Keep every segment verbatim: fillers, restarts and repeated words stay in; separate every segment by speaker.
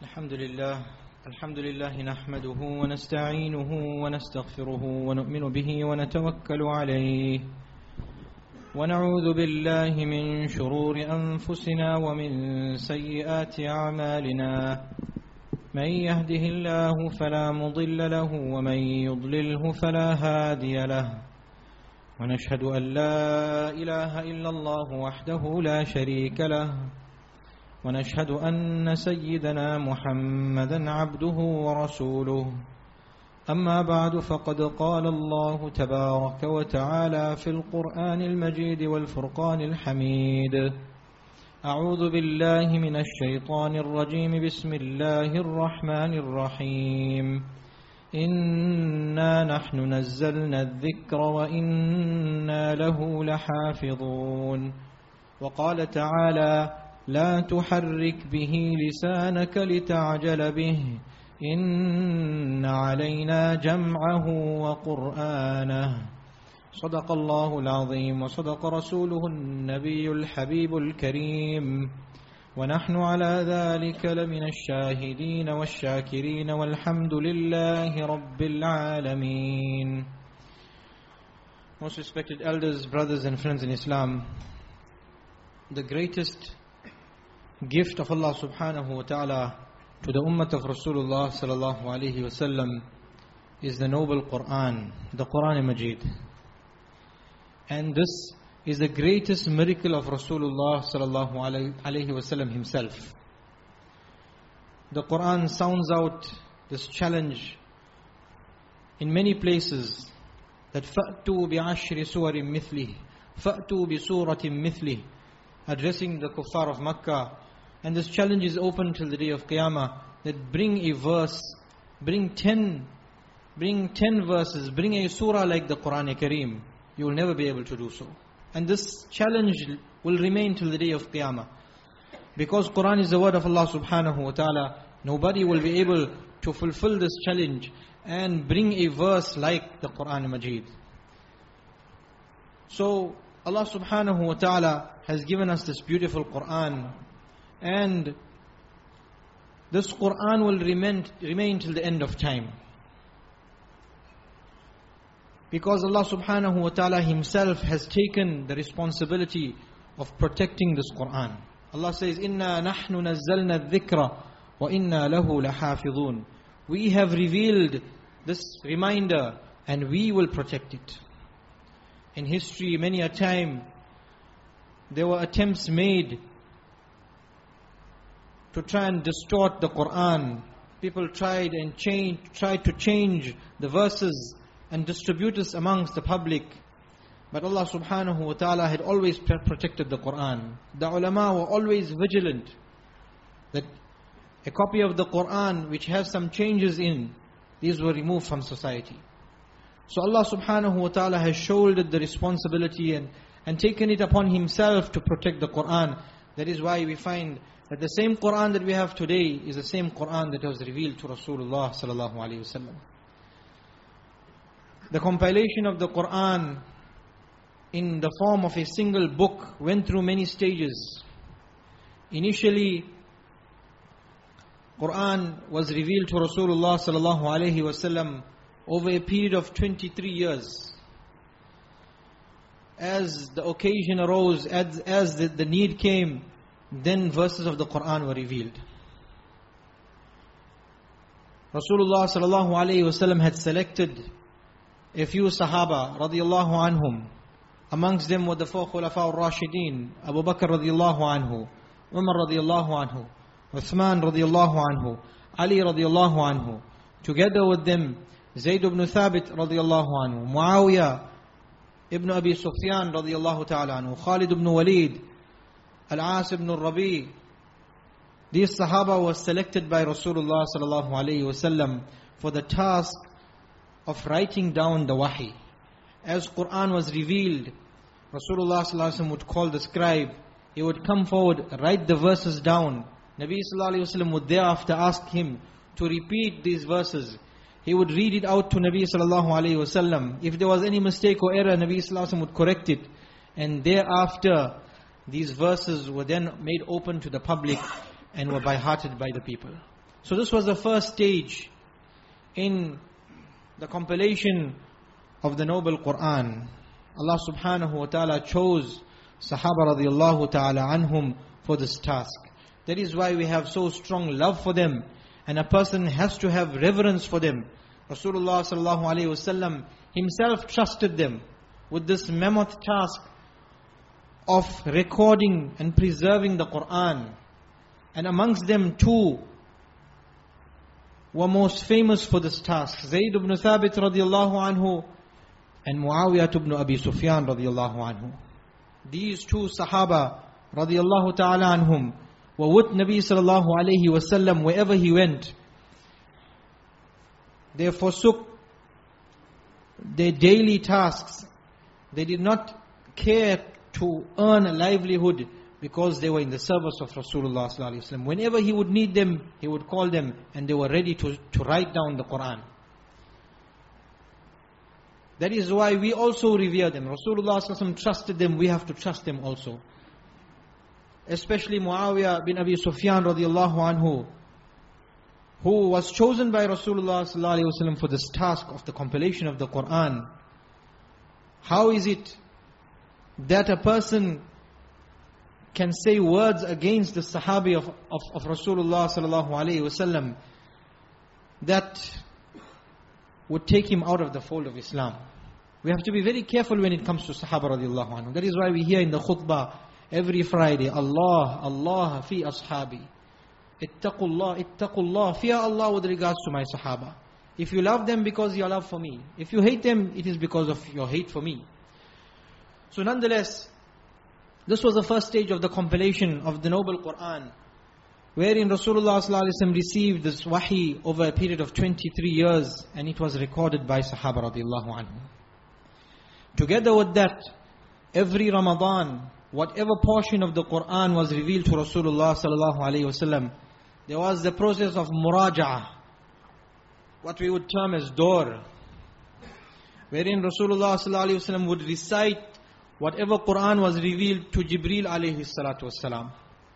Speaker 1: الحمد لله الحمد لله نحمده ونستعينه ونستغفره ونؤمن به ونتوكل عليه ونعوذ بالله من شرور أنفسنا ومن سيئات أعمالنا من يهده الله فلا مضل له ومن يضلله فلا هادي له ونشهد أن لا إله إلا الله وحده لا شريك له ونشهد أن سيدنا محمدا عبده ورسوله أما بعد فقد قال الله تبارك وتعالى في القرآن المجيد والفرقان الحميد أعوذ بالله من الشيطان الرجيم بسم الله الرحمن الرحيم إنا نحن نزلنا الذكر وإنا له لحافظون وقال تعالى لا تحرك به لسانك لتعجل به إن علينا جمعه وقرآنه صدق الله العظيم وصدق رسوله النبي الحبيب الكريم ونحن على ذلك لمن الشاهدين والشاكرين والحمد لله رب العالمين. Most respected elders, brothers and friends in Islam, the greatest gift of Allah subhanahu wa ta'ala to the ummah of Rasulullah sallallahu alayhi wa sallam is the noble Quran, the Quran Majid. And this is the greatest miracle of Rasulullah sallallahu alayhi wa sallam himself. The Quran sounds out this challenge in many places that فَأْتُوا بِعَشْرِ سُوَرٍ مِثْلِهِ فَأْتُوا بِسُورَةٍ مِثْلِهِ, addressing the kuffar of Makkah. And this challenge is open till the day of Qiyamah, that bring a verse, bring ten, bring ten verses, bring a surah like the Quran Kareem. You will never be able to do so. And this challenge will remain till the day of Qiyamah. Because Quran is the word of Allah subhanahu wa ta'ala, nobody will be able to fulfill this challenge and bring a verse like the Quran Majid. So Allah subhanahu wa ta'ala has given us this beautiful Quran. And this Quran will remain, remain till the end of time. Because Allah subhanahu wa ta'ala himself has taken the responsibility of protecting this Quran. Allah says, إِنَّا نَحْنُ نَزَّلْنَا الذِّكْرَ وَإِنَّا لَهُ لَحَافِظُونَ. We have revealed this reminder and we will protect it. In history, many a time, there were attempts made to try and distort the Quran. People tried and change, tried to change the verses and distribute this amongst the public. But Allah subhanahu wa ta'ala had always protected the Quran. The ulama were always vigilant that a copy of the Quran which has some changes in, these were removed from society. So Allah subhanahu wa ta'ala has shouldered the responsibility and, and taken it upon himself to protect the Quran. That is why we find that the same Quran that we have today is the same Quran that was revealed to Rasulullah sallallahu alaihi wasallam. The compilation of the Quran in the form of a single book went through many stages. Initially, Quran was revealed to Rasulullah sallallahu alaihi wasallam over a period of twenty-three years. As the occasion arose, as, as the, the need came, then verses of the Quran were revealed. Rasulullah sallallahu alayhi wasallam had selected a few Sahaba radiyallahu anhum. Amongst them were the four Khulafa al-Rashideen, Abu Bakr radiyallahu anhu, Umar radiyallahu anhu, Uthman radiyallahu anhu, Ali radiyallahu anhu. Together with them, Zayd ibn Thabit radiyallahu anhu, Muawiyah ibn Abi Sufyan radiyallahu ta'ala anhu, Khalid ibn Walid, Al-As ibn al-Rabi. These Sahaba were selected by Rasulullah sallallahu alayhi wasallam for the task of writing down the wahi. As Quran was revealed, Rasulullah sallallahu alayhi wasallam would call the scribe. He would come forward, write the verses down. Nabi sallallahu alayhi wasallam would thereafter ask him to repeat these verses. He would read it out to Nabi sallallahu alayhi wasallam. If there was any mistake or error, Nabi sallallahu alayhi wasallam would correct it. And thereafter, these verses were then made open to the public and were by-hearted by the people. So this was the first stage in the compilation of the noble Quran. Allah subhanahu wa ta'ala chose Sahaba radiallahu ta'ala anhum for this task. That is why we have so strong love for them, and a person has to have reverence for them. Rasulullah sallallahu alayhi wasallam himself trusted them with this mammoth task of recording and preserving the Quran. And amongst them two were most famous for this task: Zayd ibn Thabit radiallahu anhu and Muawiyah ibn Abi Sufyan radiallahu anhu. These two Sahaba radiallahu ta'ala anhum were with Nabi sallallahu alayhi wasallam wherever he went. They forsook their daily tasks. They did not care to earn a livelihood because they were in the service of Rasulullah sallallahu alayhi wasallam. Whenever he would need them, he would call them, and they were ready to, to write down the Quran. That is why we also revere them. Rasulullah sallallahu alayhi wasallam trusted them, we have to trust them also. Especially Muawiyah bin Abi Sufyan radiallahu anhu, who was chosen by Rasulullah sallallahu alayhi wasallam for this task of the compilation of the Quran. How is it that a person can say words against the Sahabi of, of, of Rasulullah sallallahu alayhi wasallam that would take him out of the fold of Islam? We have to be very careful when it comes to Sahaba radiallahu anhu. That is why we hear in the khutbah every Friday, Allah, Allah fi ashabi. Ittaqullah, ittaqullah, fear Allah with regards to my Sahaba. If you love them because your love for me. If you hate them, it is because of your hate for me. So nonetheless, this was the first stage of the compilation of the noble Quran, wherein Rasulullah sallallahu alaihi wasallam received this wahi over a period of twenty-three years, and it was recorded by Sahaba radiallahu anhu. Together with that, every Ramadan, whatever portion of the Quran was revealed to Rasulullah sallallahu alaihi wasallam, there was the process of muraja'ah, what we would term as dawr, wherein Rasulullah sallallahu alaihi wasallam would recite whatever Quran was revealed to Jibreel alayhi salatu wassalam.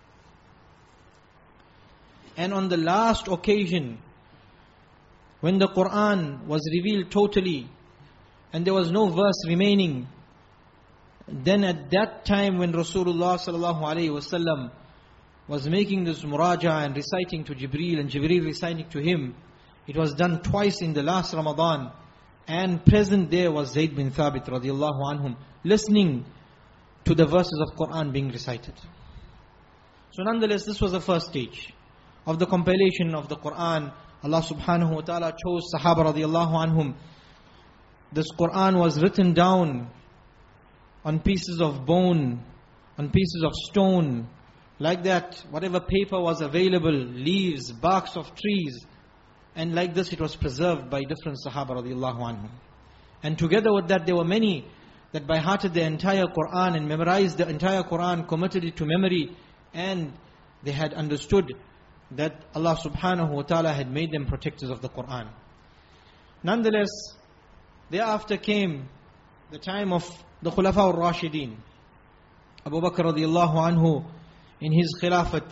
Speaker 1: And on the last occasion, when the Quran was revealed totally, and there was no verse remaining, then at that time when Rasulullah sallallahu alaihi wasallam was making this muraja and reciting to Jibreel, and Jibreel reciting to him, it was done twice in the last Ramadan, and present there was Zayd bin Thabit radiallahu anhum, listening to the verses of Quran being recited. So nonetheless, this was the first stage of the compilation of the Quran. Allah subhanahu wa ta'ala chose Sahaba radiallahu anhum. This Quran was written down on pieces of bone, on pieces of stone, like that, whatever paper was available, leaves, barks of trees, and like this it was preserved by different Sahaba radiallahu anhum. And together with that, there were many that by hearted the entire Quran and memorized the entire Quran, committed it to memory, and they had understood that Allah subhanahu wa ta'ala had made them protectors of the Quran. Nonetheless, thereafter came the time of the Khulafa al-Rashidin. Abu Bakr radiallahu anhu, in his Khilafat,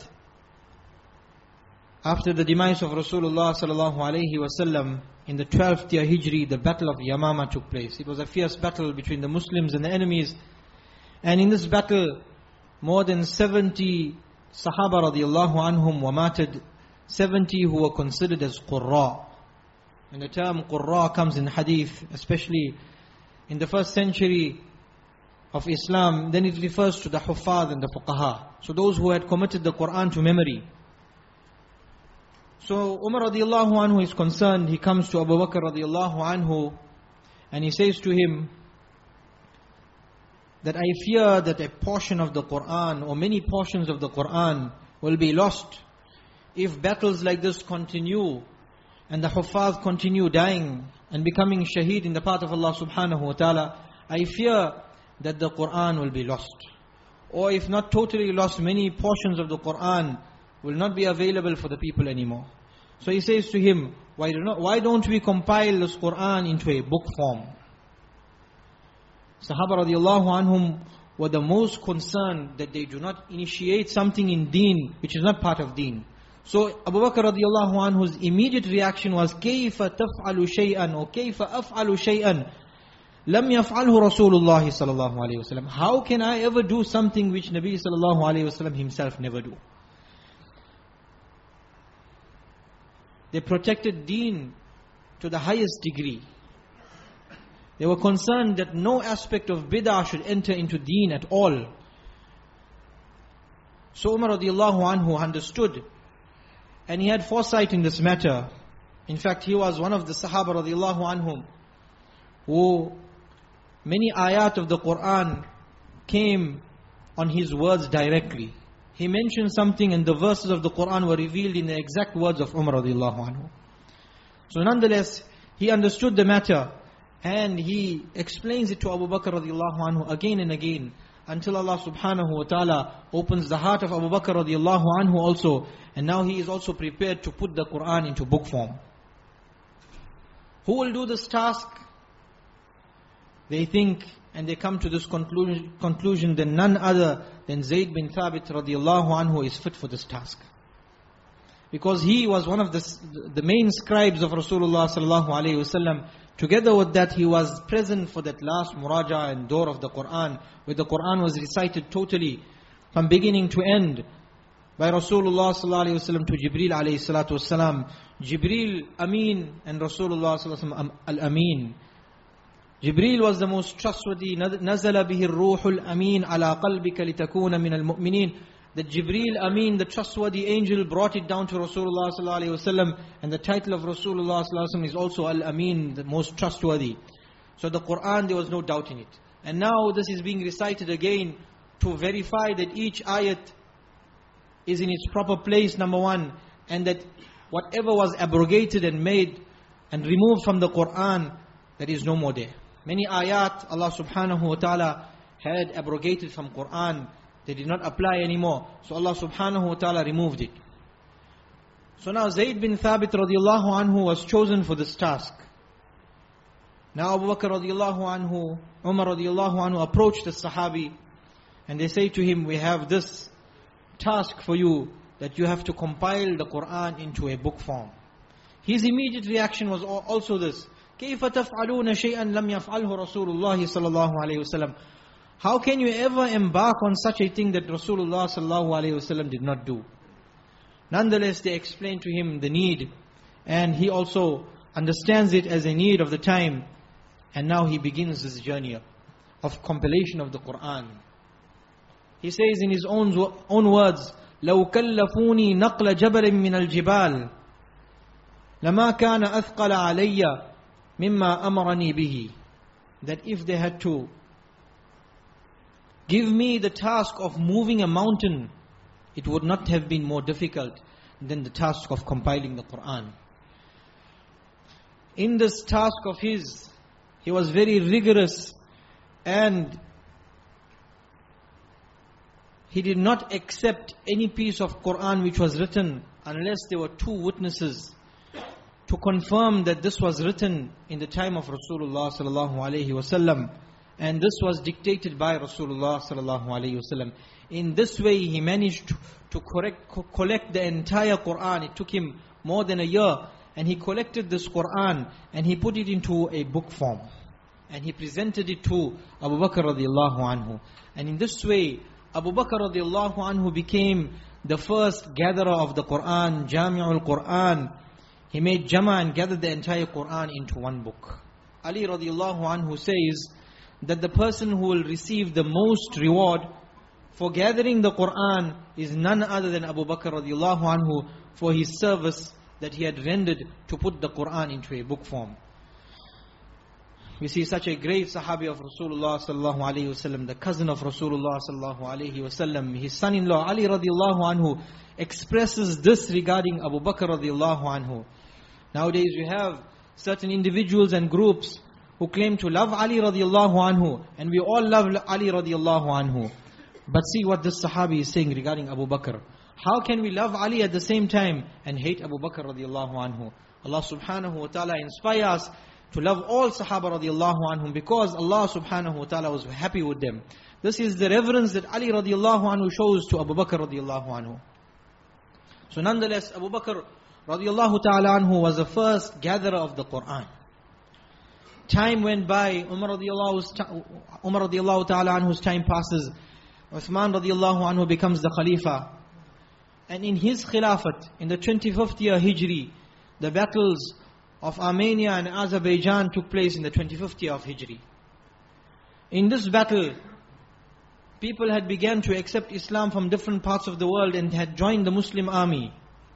Speaker 1: after the demise of Rasulullah sallallahu alayhi wasallam, in the twelfth year Hijri, the battle of Yamama took place. It was a fierce battle between the Muslims and the enemies. And in this battle, more than seventy Sahaba radiallahu anhum were martyred, seventy who were considered as Qurra. And the term Qurra comes in Hadith, especially in the first century of Islam. Then it refers to the Huffaz and the Fuqaha. So those who had committed the Quran to memory. So Umar radiallahu anhu is concerned. He comes to Abu Bakr radiallahu anhu and he says to him that I fear that a portion of the Quran or many portions of the Quran will be lost if battles like this continue and the Huffaz continue dying and becoming shaheed in the path of Allah subhanahu wa ta'ala. I fear that the Quran will be lost. Or if not totally lost, many portions of the Quran will not be available for the people anymore. So he says to him, why, do not, why don't we compile this Quran into a book form? Sahaba radiallahu anhum were the most concerned that they do not initiate something in deen which is not part of deen. So Abu Bakr radiallahu anhu's immediate reaction was, كيف تفعل شيئا or كيف أفعل شيئا لم يفعله رسول الله صلى الله عليه وسلم. How can I ever do something which Nabi sallallahu alayhi wasallam himself never do? They protected deen to the highest degree. They were concerned that no aspect of bid'ah should enter into deen at all. So Umar radiallahu anhu understood, and he had foresight in this matter. In fact, he was one of the Sahaba radiallahu anhum who many ayat of the Quran came on his words directly. He mentioned something and the verses of the Quran were revealed in the exact words of Umar radiallahu anhu. So nonetheless, he understood the matter and he explains it to Abu Bakr radiallahu anhu again and again, until Allah subhanahu wa ta'ala opens the heart of Abu Bakr radiallahu anhu also, and now he is also prepared to put the Quran into book form. Who will do this task? They think and they come to this conclusion, conclusion that none other than Zayd bin Thabit radiallahu anhu is fit for this task. Because he was one of the, the main scribes of Rasulullah sallallahu alayhi wasallam. Together with that, he was present for that last muraja and door of the Quran, where the Quran was recited totally from beginning to end by Rasulullah sallallahu alayhi wasallam to Jibreel alayhi salatu wasalam. Jibreel Amin and Rasulullah sallallahu alayhi wasallam Al-Amin. Jibreel was the most trustworthy. نَزَلَ بِهِ الرُّوحُ الْأَمِينَ عَلَىٰ قَلْبِكَ لِتَكُونَ مِنَ الْمُؤْمِنِينَ. That Jibreel Amin, the trustworthy angel, brought it down to Rasulullah sallallahu alayhi wasallam, and the title of Rasulullah sallallahu alayhi wasallam is also Al-Amin, the most trustworthy. So the Quran, there was no doubt in it. And now this is being recited again to verify that each ayat is in its proper place, number one, and that whatever was abrogated and made and removed from the Quran, there is no more there. Many ayat Allah subhanahu wa ta'ala had abrogated from Quran. They did not apply anymore. So Allah subhanahu wa ta'ala removed it. So now Zayd bin Thabit radiallahu anhu was chosen for this task. Now Abu Bakr radiallahu anhu, Umar radiallahu anhu approached the Sahabi and they say to him, we have this task for you, that you have to compile the Quran into a book form. His immediate reaction was also this: كيف تفعلون شيئا لم يفعله رسول الله صلى الله عليه وسلم. How can you ever embark on such a thing that Rasulullah sallallahu alaihi wasallam did not do? Nonetheless, they explain to him the need, and he also understands it as a need of the time. And now he begins this journey of compilation of the Quran. He says in his own own words, لو كلفوني نقل جبل من الجبال لما كان أثقل علي مما أمرني به. That if they had to give me the task of moving a mountain, it would not have been more difficult than the task of compiling the Quran. In this task of his, he was very rigorous, and he did not accept any piece of Quran which was written unless there were two witnesses to confirm that this was written in the time of Rasulullah sallallahu alaihi wasallam. And this was dictated by Rasulullah sallallahu alaihi wasallam. In this way, he managed to, to correct, co- collect the entire Quran. It took him more than a year, and he collected this Quran and he put it into a book form, and he presented it to Abu Bakr radiallahu anhu. And in this way, Abu Bakr radiallahu anhu became the first gatherer of the Quran, Jami'ul Quran. He made Jama and gathered the entire Quran into one book. Ali radiallahu anhu says that the person who will receive the most reward for gathering the Quran is none other than Abu Bakr radiallahu anhu, for his service that he had rendered to put the Quran into a book form. We see such a great Sahabi of Rasulullah sallallahu alaihi wasallam, the cousin of Rasulullah sallallahu alaihi wasallam, his son-in-law Ali radiallahu anhu, expresses this regarding Abu Bakr radiallahu anhu. Nowadays we have certain individuals and groups who claim to love Ali radiallahu anhu, and we all love Ali radiallahu anhu. But see what this Sahabi is saying regarding Abu Bakr. How can we love Ali at the same time and hate Abu Bakr radiallahu anhu? Allah subhanahu wa ta'ala inspire us to love all Sahaba radiallahu anhum, because Allah subhanahu wa ta'ala was happy with them. This is the reverence that Ali radiallahu anhu shows to Abu Bakr radiallahu anhu. So nonetheless, Abu Bakr radiallahu ta'ala anhu was the first gatherer of the Qur'an. Time went by, Umar radiallahu, Umar radiallahu ta'ala anhu's time passes, Uthman radiallahu anhu becomes the Khalifa. And in his Khilafat, in the twenty-fifth year Hijri, the battles of Armenia and Azerbaijan took place in the twenty-fifth year of Hijri. In this battle, people had begun to accept Islam from different parts of the world and had joined the Muslim army.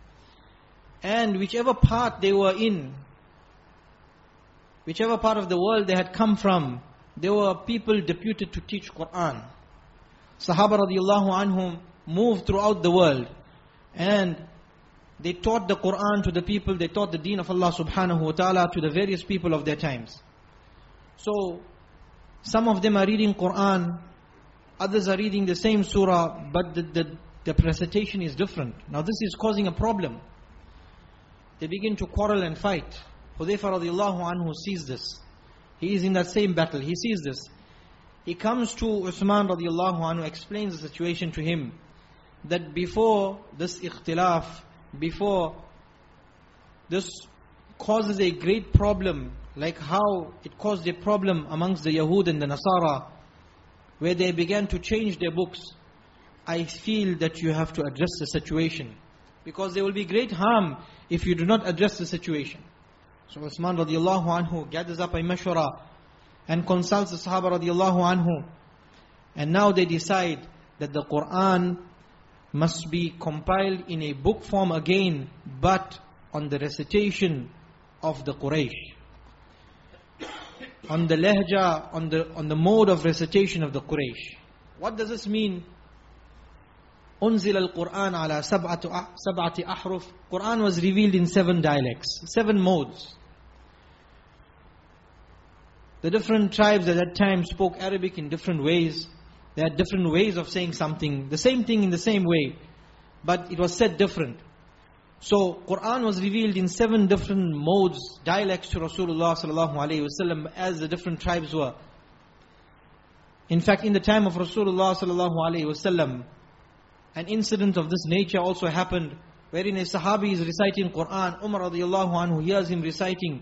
Speaker 1: And whichever part they were in, whichever part of the world they had come from, there were people deputed to teach Qur'an. Sahaba radiallahu anhum moved throughout the world and they taught the Qur'an to the people, they taught the deen of Allah subhanahu wa ta'ala to the various people of their times. So, some of them are reading Qur'an, others are reading the same surah, but the, the, the recitation is different. Now this is causing a problem. They begin to quarrel and fight. Hudayfa radiallahu anhu sees this. He is in that same battle, he sees this. He comes to Uthman radiallahu anhu, explains the situation to him, that before this ikhtilaf, before this causes a great problem, like how it caused a problem amongst the Yahud and the Nasara, where they began to change their books, I feel that you have to address the situation, because there will be great harm if you do not address the situation. So Uthman radiallahu anhu gathers up a mashwara and consults the Sahaba radiallahu anhu, and now they decide that the Qur'an must be compiled in a book form again, but on the recitation of the Quraysh, on the lehja, on the on the mode of recitation of the Quraysh. What does this mean? Unzil al-Qur'an ala sab'ati ahruf. Qur'an was revealed in seven dialects, seven modes. The different tribes at that time spoke Arabic in different ways. They had different ways of saying something, the same thing in the same way, but it was said different. So Qur'an was revealed in seven different modes, dialects to Rasulullah sallallahu alaihi wasallam, as the different tribes were. In fact, in the time of Rasulullah sallallahu alaihi wasallam, an incident of this nature also happened, wherein a Sahabi is reciting Qur'an. Umar radiallahu anhu hears him reciting.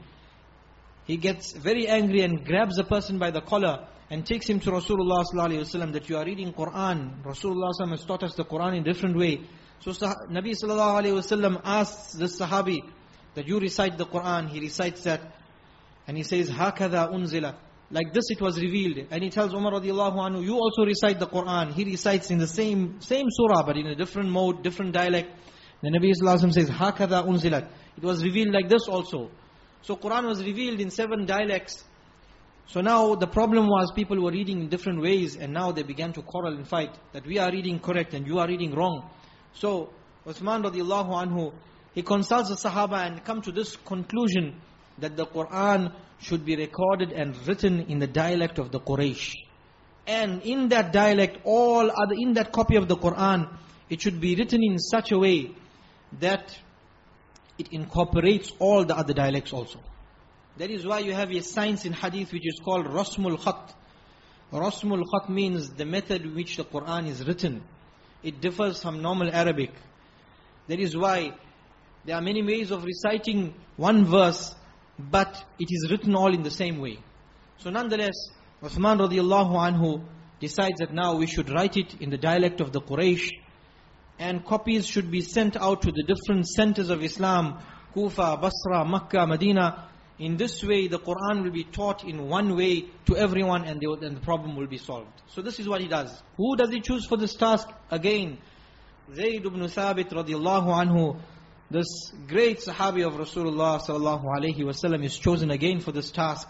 Speaker 1: He gets very angry and grabs the person by the collar and takes him to Rasulullah sallallahu alaihi wasallam, that you are reading Qur'an. Rasulullah sallallahu alaihi wasallam has taught us the Qur'an in a different way. So Nabi sallallahu alaihi wasallam asks this Sahabi that you recite the Qur'an. He recites that and he says, "Hakadha unzila." Like this it was revealed. And he tells Umar radiallahu anhu, you also recite the Qur'an. He recites in the same same surah, but in a different mode, different dialect. The Nabi sallallahu alaihi wasallam says, "Hakadha unzilat." It was revealed like this also. So Qur'an was revealed in seven dialects. So now the problem was people were reading in different ways, and now they began to quarrel and fight, that we are reading correct and you are reading wrong. So Uthman radiallahu anhu, he consults the Sahaba and come to this conclusion, that the Qur'an should be recorded and written in the dialect of the Quraysh. And in that dialect, all other, in that copy of the Qur'an, it should be written in such a way that it incorporates all the other dialects also. That is why you have a science in hadith which is called Rasmul Khat. Rasmul Khat means the method in which the Qur'an is written. It differs from normal Arabic. That is why there are many ways of reciting one verse, but it is written all in the same way. So nonetheless, Uthman radiallahu anhu decides that now we should write it in the dialect of the Quraysh, and copies should be sent out to the different centers of Islam, Kufa, Basra, Makkah, Medina. In this way, the Qur'an will be taught in one way to everyone, and, they, and the problem will be solved. So this is what he does. Who does he choose for this task? Again, Zayd ibn Thabit radiallahu anhu, this great Sahabi of Rasulullah sallallahu alaihi wasallam, is chosen again for this task.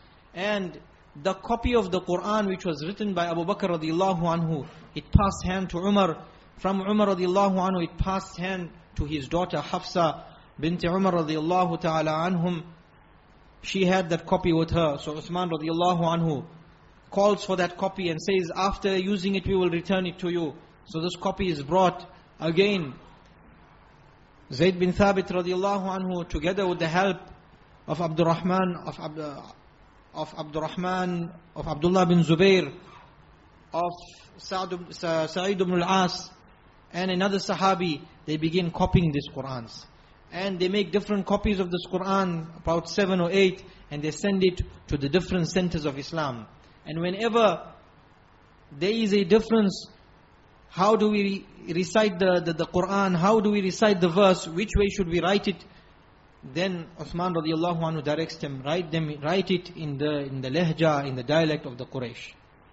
Speaker 1: And the copy of the Qur'an which was written by Abu Bakr radiallahu anhu, it passed hand to Umar. From Umar radiallahu anhu, it passed hand to his daughter Hafsa bint Umar radiallahu ta'ala anhum. She had that copy with her. So Uthman radiallahu anhu calls for that copy and says, after using it we will return it to you. So this copy is brought again. Zayd bin Thabit radiallahu anhu, together with the help of Abdurrahman, of, Abd, of Abdurrahman, of Abdullah bin Zubair, of Sa'id ibn al-As, and another Sahabi, they begin copying these Qur'ans. And they make different copies of this Qur'an, about seven or eight, and they send it to the different centers of Islam. And whenever there is a difference, how do we recite the, the, the Qur'an, how do we recite the verse, which way should we write it? Then Uthman radiallahu anhu directs them, write them, write it in the in the lehja, in the dialect of the Quraysh.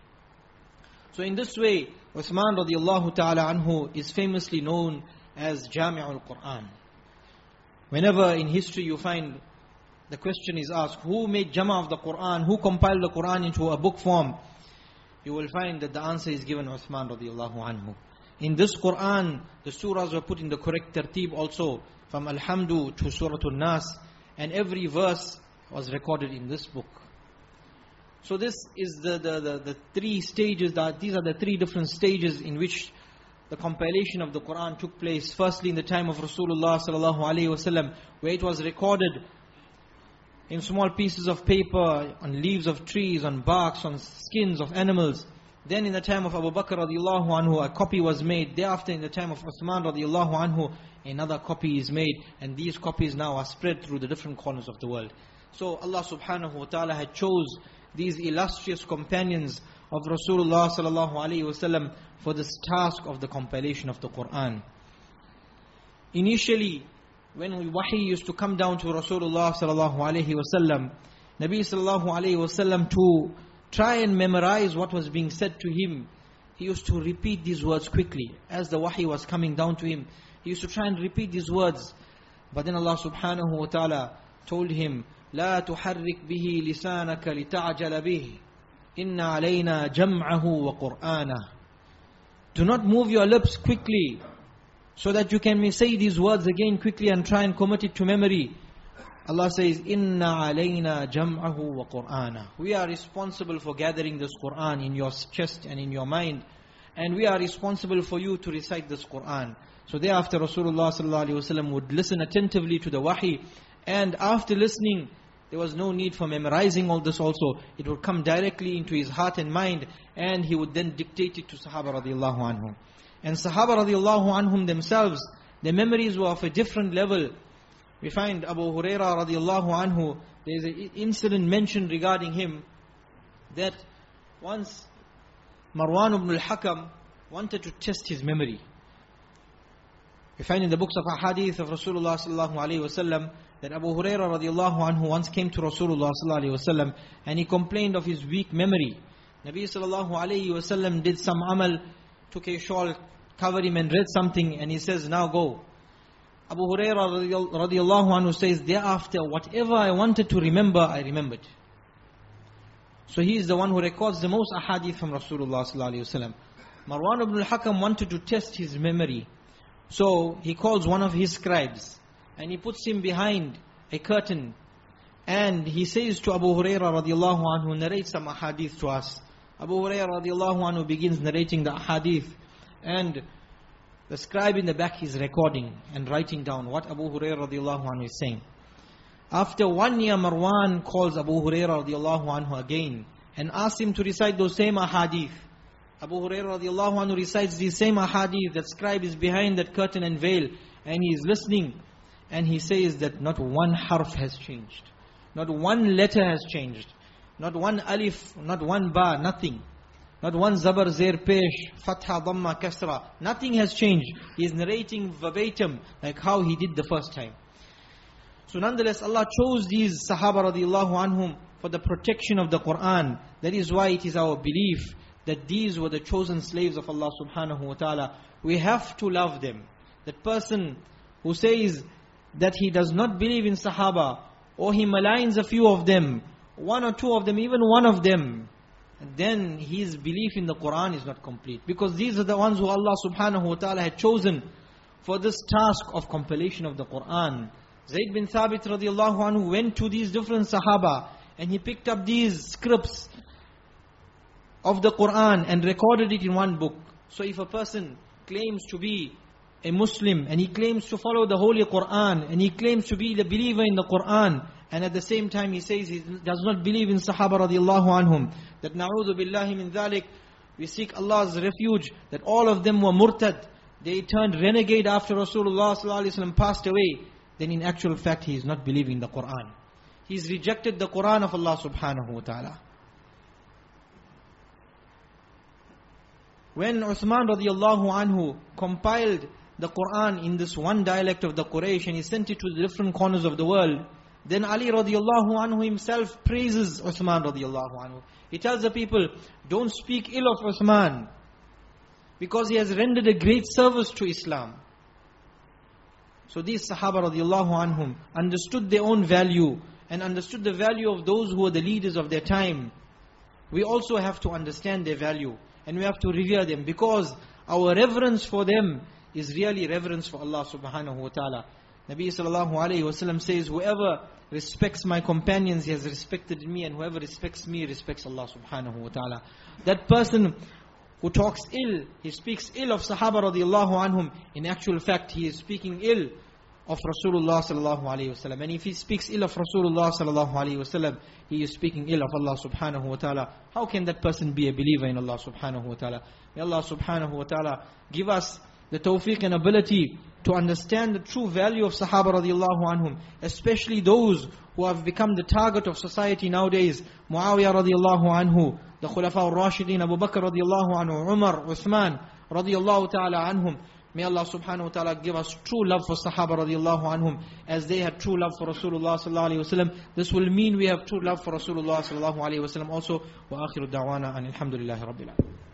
Speaker 1: So in this way, Uthman radiallahu ta'ala anhu is famously known as Jami'ul Qur'an. Whenever in history you find the question is asked, who made Jama of the Qur'an, who compiled the Qur'an into a book form, you will find that the answer is given Uthman radiallahu anhu. In this Qur'an, the surahs were put in the correct tertib also, from Alhamdu to Suratul Nas, and every verse was recorded in this book. So this is the, the, the, the three stages, that these are the three different stages in which the compilation of the Qur'an took place. Firstly, in the time of Rasulullah sallallahu alaihi wasallam, where it was recorded in small pieces of paper, on leaves of trees, on barks, on skins of animals. Then in the time of Abu Bakr radiallahu anhu, a copy was made. Thereafter, in the time of Uthman radiallahu anhu, another copy is made. And these copies now are spread through the different corners of the world. So Allah subhanahu wa ta'ala had chose these illustrious companions of Rasulullah sallallahu alaihi wasallam for this task of the compilation of the Qur'an. Initially, when wahi used to come down to Rasulullah sallallahu alaihi wasallam, Nabi sallallahu alaihi wasallam, to try and memorize what was being said to him, he used to repeat these words quickly. As the wahi was coming down to him, he used to try and repeat these words. But then Allah subhanahu wa ta'ala told him, لا تحرك به لسانك لتعجل به إن علينا جمعه وقرآنه. Do not move your lips quickly, so that you can say these words again quickly and try and commit it to memory. Allah says, إِنَّ عَلَيْنَا جَمْعَهُ وَقُرْآنَهُ. We are responsible for gathering this Qur'an in your chest and in your mind. And we are responsible for you to recite this Qur'an. So thereafter Rasulullah sallallahu alaihi wasallam would listen attentively to the wahi. And after listening, there was no need for memorizing all this also. It would come directly into his heart and mind. And he would then dictate it to Sahaba radiallahu anhum. And Sahaba radiallahu anhum themselves, their memories were of a different level. We find Abu Huraira radiallahu anhu, there is an incident mentioned regarding him, that once Marwan ibn al-Hakam wanted to test his memory. We find in the books of ahadith of Rasulullah sallallahu alaihi wasallam that Abu Huraira radiallahu anhu once came to Rasulullah sallallahu alaihi wasallam and he complained of his weak memory. Nabi sallallahu alaihi wasallam did some amal, took a shawl, covered him and read something, and he says, now go. Abu Huraira radiallahu anhu says, thereafter whatever I wanted to remember, I remembered. So he is the one who records the most ahadith from Rasulullah sallallahu alaihi wasallam. Marwan ibn al-Hakam wanted to test his memory. So he calls one of his scribes and he puts him behind a curtain. And he says to Abu Huraira radiallahu anhu, narrate some ahadith to us. Abu Huraira radiallahu anhu begins narrating the ahadith. And the scribe in the back is recording and writing down what Abu Huraira radiallahu anhu is saying. After one year, Marwan calls Abu Huraira radiallahu anhu again and asks him to recite those same ahadith. Abu Huraira radiallahu anhu recites these same ahadith. That scribe is behind that curtain and veil and he is listening. And he says that not one harf has changed. Not one letter has changed. Not one alif, not one ba, nothing. Not one zabar, zair, pesh, fatha, dhamma, kasra. Nothing has changed. He is narrating verbatim like how he did the first time. So nonetheless, Allah chose these Sahaba radiallahu anhum for the protection of the Qur'an. That is why it is our belief that these were the chosen slaves of Allah subhanahu wa ta'ala. We have to love them. That person who says that he does not believe in Sahaba, or he maligns a few of them, one or two of them, even one of them, then his belief in the Qur'an is not complete. Because these are the ones who Allah subhanahu wa ta'ala had chosen for this task of compilation of the Qur'an. Zayd bin Thabit radiallahu anhu went to these different Sahaba and he picked up these scripts of the Qur'an and recorded it in one book. So if a person claims to be a Muslim and he claims to follow the Holy Qur'an and he claims to be the believer in the Qur'an, and at the same time he says he does not believe in Sahaba radiallahu anhum, that na'udhu billahi min dhalik, we seek Allah's refuge, that all of them were murtad, they turned renegade after Rasulullah sallallahu alaihi wasallam passed away, then in actual fact he is not believing the Quran. He's rejected the Quran of Allah subhanahu wa ta'ala. When Uthman radiallahu anhu compiled the Quran in this one dialect of the Quraysh and he sent it to the different corners of the world, then Ali radiallahu anhu himself praises Uthman radiallahu anhu. He tells the people, don't speak ill of Uthman, because he has rendered a great service to Islam. So these Sahaba radiallahu anhum understood their own value and understood the value of those who were the leaders of their time. We also have to understand their value and we have to revere them, because our reverence for them is really reverence for Allah subhanahu wa ta'ala. Nabi sallallahu alayhi wa sallam says, whoever respects my companions, he has respected me, and whoever respects me, respects Allah subhanahu wa ta'ala. That person who talks ill, he speaks ill of Sahaba radiallahu anhum, in actual fact he is speaking ill of Rasulullah sallallahu alayhi wa sallam. And if he speaks ill of Rasulullah sallallahu alayhi wa sallam, he is speaking ill of Allah subhanahu wa ta'ala. How can that person be a believer in Allah subhanahu wa ta'ala? May Allah subhanahu wa ta'ala give us the tawfiq and ability to understand the true value of Sahaba radiallahu anhum, especially those who have become the target of society nowadays. Muawiyah radiallahu anhu, the Khulafa al-Rashidin, Abu Bakr radiallahu anhu, Umar, Uthman radiallahu ta'ala anhum. May Allah subhanahu wa ta'ala give us true love for Sahaba radiallahu anhum, as they had true love for Rasulullah sallallahu alayhi wa sallam. This will mean we have true love for Rasulullah sallallahu alayhi wa sallam also. Wa akhiru da'wana and alhamdulillahi rabbil alamin.